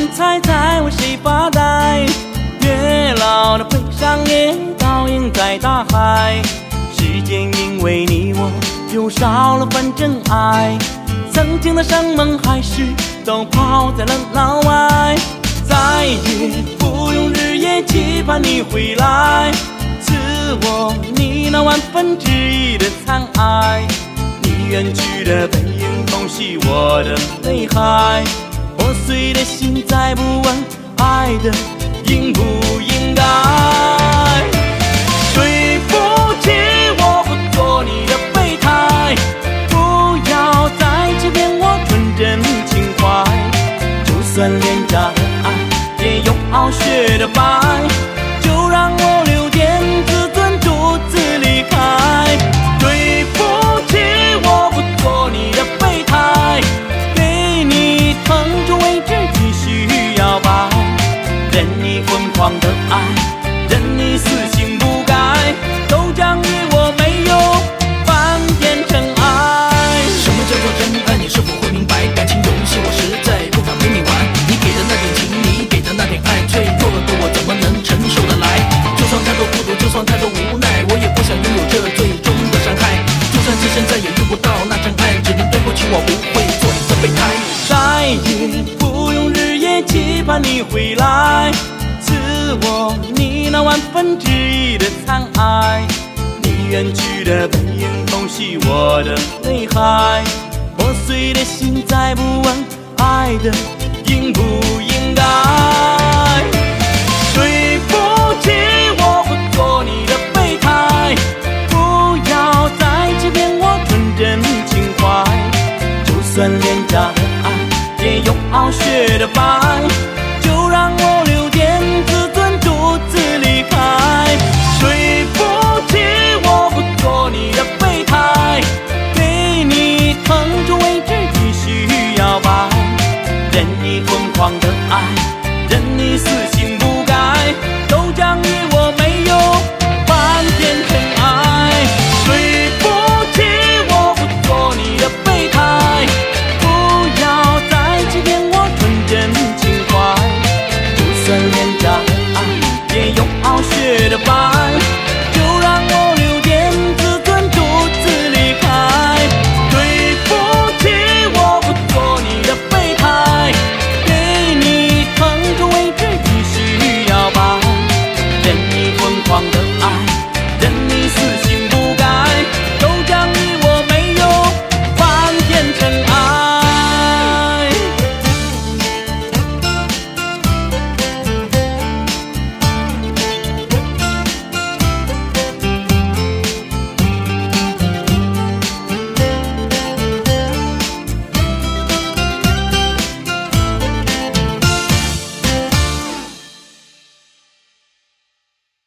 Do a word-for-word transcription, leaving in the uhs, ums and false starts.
猜猜为谁发呆？月老的悲伤也倒映在大海。时间因为你我又少了份真爱，曾经的山盟海誓都抛在了脑外，再也不用日夜期盼你回来，赐我你那万分之一的残爱。你远去的背影冲洗我的泪海，破碎的心再不问爱的应不应该。对不起，我不做你的备胎，不要再欺骗我纯真情怀，就算廉价的爱也有傲雪的白，就让我留点自尊独自离开。对不起，我不做你的备胎，给你疼痛为止继续摇摆，任你疯狂的爱，任你死性不改，都将你我没有半点真爱。 什么叫做真爱？你是否会明白？感情游戏我实在不敢陪你玩，你给的那点情，你给的那点爱，脆弱的我怎么能承受得来？就算太多孤独，就算太多无奈，我也不想拥有这最终的伤害。就算今生再也遇不到那真爱，只能对不起，我不会做你的备胎。 再也不用日夜期盼你回来，赐我你那万分之一的残爱。你远去的背影冲洗我的泪海，破碎的心再不问爱的应不应该。